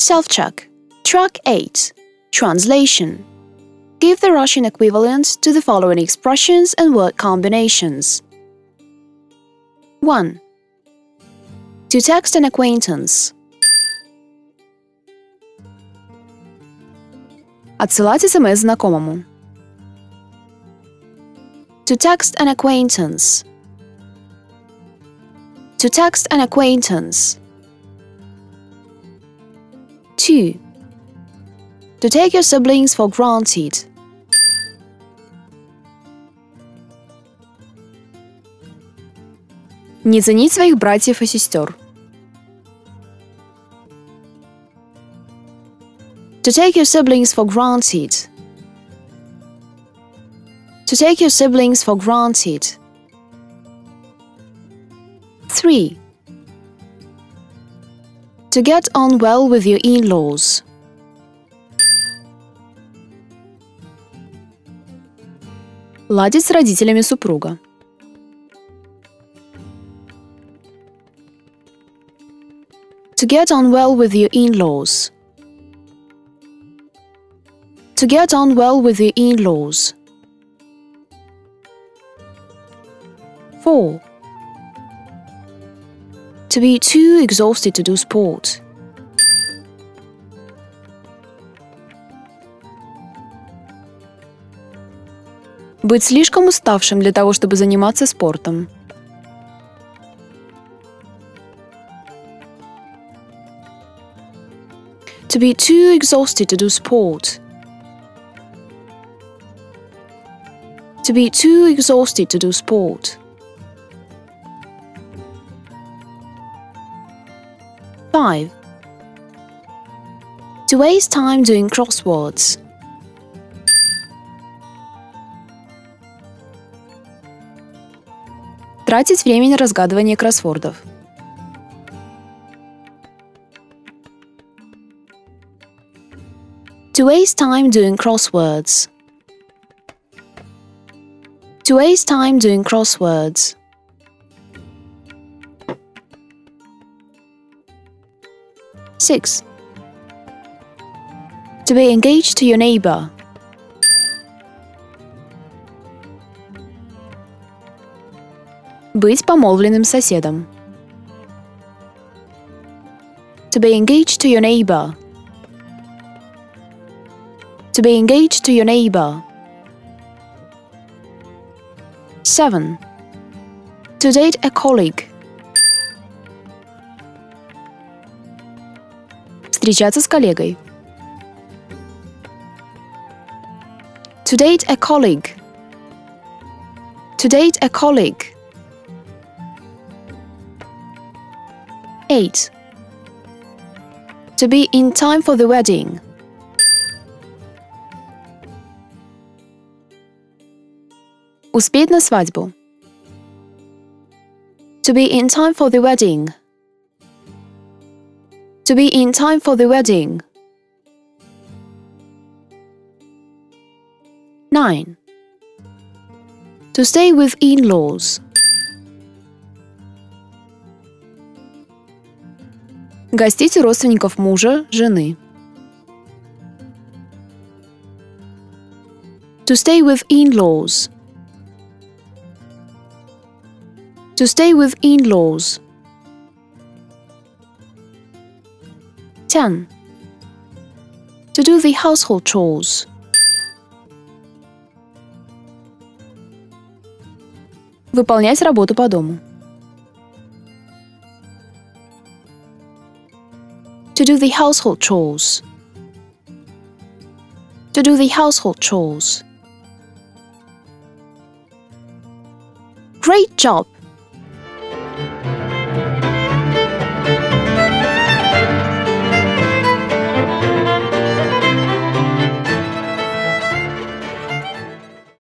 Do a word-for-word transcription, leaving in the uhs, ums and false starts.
Self-check. Track eight. Translation. Give the Russian equivalent to the following expressions and word combinations. one. To text an acquaintance. Отсылать СМС знакомому. To text an acquaintance. To text an acquaintance. two. To take your siblings for granted. Не ценить своих братьев и сестер. To take your siblings for granted. To take your siblings for granted. three. To get on well with your in-laws. Ладить с родителями супруга. To get on well with your in-laws. To get on well with your in-laws. four. To be too exhausted to do sport. Быть слишком уставшим для того, чтобы заниматься спортом. To be too exhausted to do sport. To be too exhausted to do sport. five. To waste time doing crosswords. Тратить время на разгадывание кроссвордов. To waste time doing crosswords. To waste time doing crosswords. six. To be engaged to your neighbor. Быть помолвленным соседом. To be engaged to your neighbor. To be engaged to your neighbor. seven. To date a colleague. Встречаться с коллегой. To date a colleague. To date a colleague. eight. To be in time for the wedding. Успеть на свадьбу. To be in time for the wedding. To be in time for the wedding. nine. To stay with in-laws. Гостить у родственников мужа, жены. To stay with in-laws. To stay with in-laws. ten. To do the household chores. Выполнять работу по дому. To do the household chores. To do the household chores. Great job!